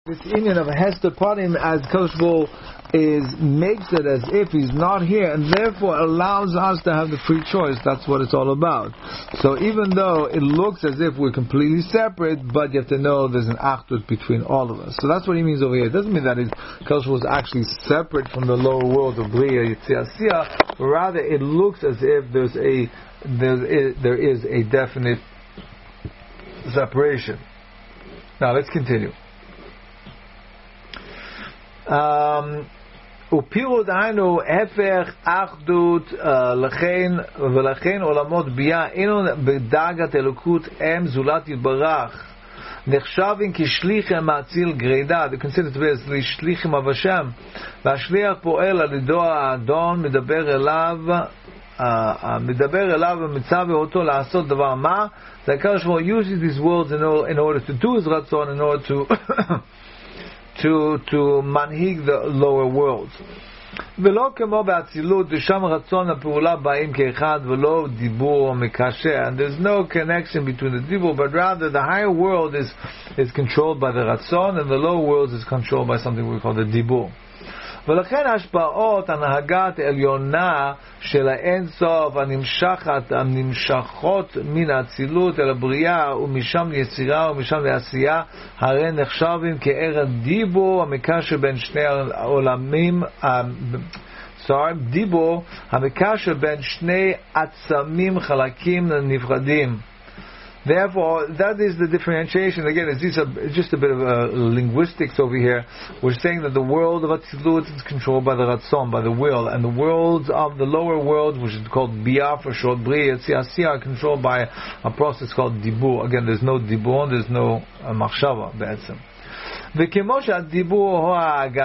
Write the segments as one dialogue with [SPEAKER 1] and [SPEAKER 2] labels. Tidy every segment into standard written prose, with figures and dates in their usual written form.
[SPEAKER 1] This union of a Hester Panim as Kosh makes it as if he's not here, and therefore allows us to have the free choice. That's what it's all about. So even though it looks as if we're completely separate, but you have to know there's an achdut between all of us. So that's what he means over here. It doesn't mean that Kosh is actually separate from the lower world of Bria Yitziasiyah, but rather it looks as if there is a definite separation. Now let's continue. ופירוד היינו הפך אחדות ולכן עולמות ביאה אינו בדרגת אלוקות זולת יתברך נחשבים כשליחים מאציל גרידה. They consider to be as שליחים of Hashem, והשליח פועל על ידו האדון מדבר אליו ומצווה אותו לעשות דבר מה. The HaKadosh Baruch Hu uses these words in order to do his ratzon, in order to manhig the lower worlds. ולא כמו באצילות, ושם רצון הפעולה באים כאחד ולא דיבור מקשר. And there's no connection between the דיבור, but rather the higher world is controlled by the ratzon, and the lower world is controlled by something we call the דיבור. ולכן השפעות הנהגת עליונה של האין סוף הנמשכות מן האצילות אל הבריאה ומשם ליצירה ומשם לעשייה הרי נחשבים כערך דיבור המקשר בין שני העולמים דיבור המקשר בין שני עצמים חלקים נפרדים. Therefore, that is the differentiation. Again, it's just a bit of linguistics over here. We're saying that the world of Atzilut is controlled by the Ratzon, by the will, and the worlds of the lower world, which is called Biyah for short, Bri, Yitziasiyah, are controlled by a process called Dibur. Again, there's no Dibur, there's no Machshava, בעצם. וכמו שהדיבור הוא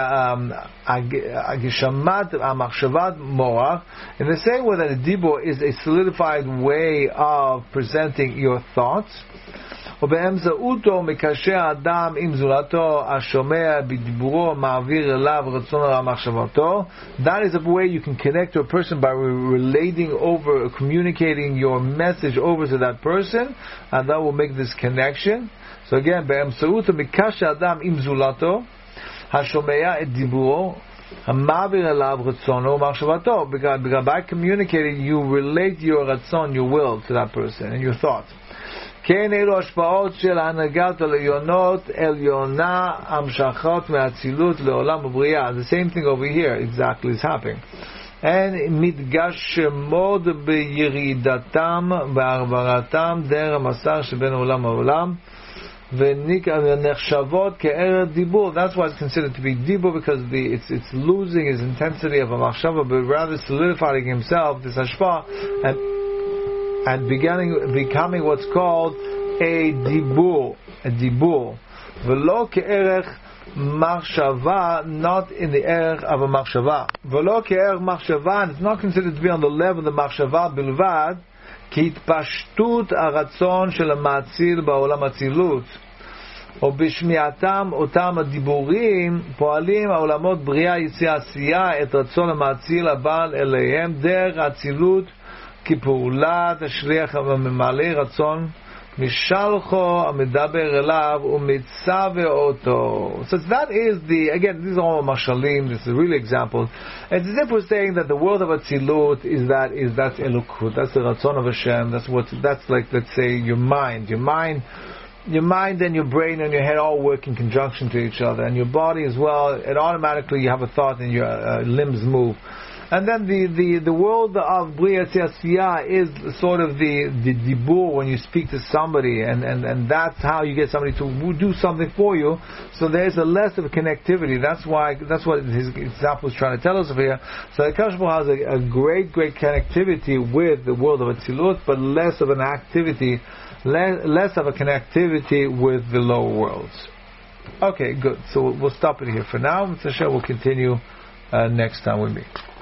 [SPEAKER 1] הגשמת המחשבת מוח, in the same way that a דיבור is a solidified way of presenting your thoughts, ובאמצעותו מקשר האדם עם זולתו השומע בדיבורו מעביר אליו רצונו למחשבתו. That is a way you can connect to a person by relating over, communicating your message over to that person, and that will make this connection. So again, באמצעות מקשר האדם עם זולתו השומע את דיבורו המעביר אליו רצונו ומחשבתו. Because by communicating you relate your רצון, your will to that person and your thoughts. כן אלו השפעות של הנהגת עליונות עליונה המשכות מהאצילות לעולם הבריאה. The same thing over here exactly is happening. and מתגשמות בירידתם בהעברתם דרך המסר שבין עולם העולם ונחשבות כערך דיבור. That's why it's considered to be דיבור, because it's losing its intensity of a machshava, but rather solidifying himself, this hashpah, and becoming what's called a dibur, ולא כערך machshava, not in the erech of a machshava. ולא כערך machshava, and it's not considered to be on the level of the machshava בלבד, כי התפשטות הרצון של המאציל בעולם האצילות, או בשמיעתם אותם הדיבורים, פועלים העולמות בריאה יציאה עשייה את רצון המאציל הבעל אליהם דרך האצילות כפעולת השליח הממלא רצון משלחו המדבר אליו ומצווה אותו. So that is again, these are all mashalim, this is really example. It's as if we're saying that the world of Atzilut that's Elokut, that's the Ratzon of Hashem, that's like, let's say, your mind and your brain and your head all work in conjunction to each other, and your body as well, and automatically you have a thought and your limbs move. And then the world of Bria Yitziasiyah is sort of the dibur when you speak to somebody, and that's how you get somebody to do something for you. So there's a less of a connectivity. That's what his example is trying to tell us over here. So the HaKadosh Baruch Hu has a great connectivity with the world of Atzilut, but less of a connectivity with the lower worlds. Okay, good. So we'll stop it here for now. Mr. Hashem will continue next time we meet.